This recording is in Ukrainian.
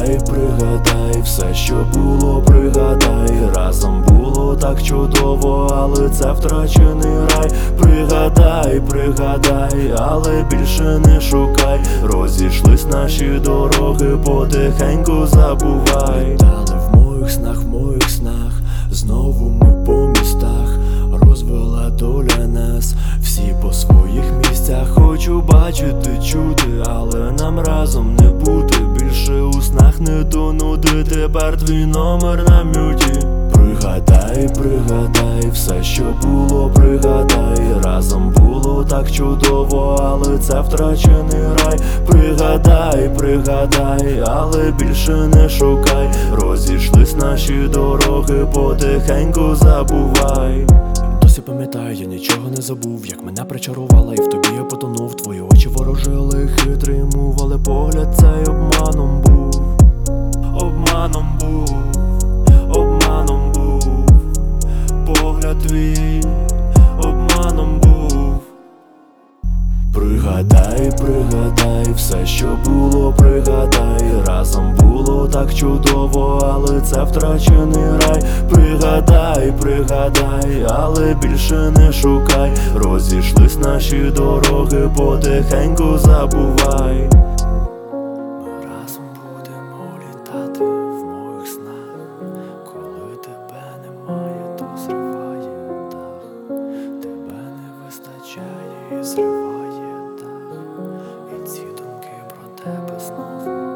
Пригадай, пригадай, все, що було, пригадай. Разом було так чудово, але це втрачений рай. Пригадай, пригадай, але більше не шукай. Розійшлись наші дороги, потихеньку забувай. Літали в моїх снах, знову ми по містах. Розвела доля нас, всі по своїх місцях. Хочу бачити, чути, але нам разом не бути. Більше у снах не тонути, тепер твій номер на мюті. Пригадай, пригадай, все, що було, пригадай. Разом було так чудово, але це втрачений рай. Пригадай, пригадай, але більше не шукай. Розійшлись наші дороги, потихеньку забувай. Досі пам'ятаю, я нічого не забув, як мене причарувала, і в тобі я потонув. Твої очі ворожили, хитрий мув, але погляд цей обманом був. Обманом був, обманом був. Погляд твій обманом був. Пригадай, пригадай, все, що було, пригадай. Разом було так чудово, але це втрачений рай. Пригадай, пригадай, але більше не шукай. Розійшлись наші дороги, потихеньку забувай. Ми разом будемо літати в моїх снах. Коли тебе немає, то зриває дах. Тебе не вистачає і зриває дах. І ці думки про тебе знову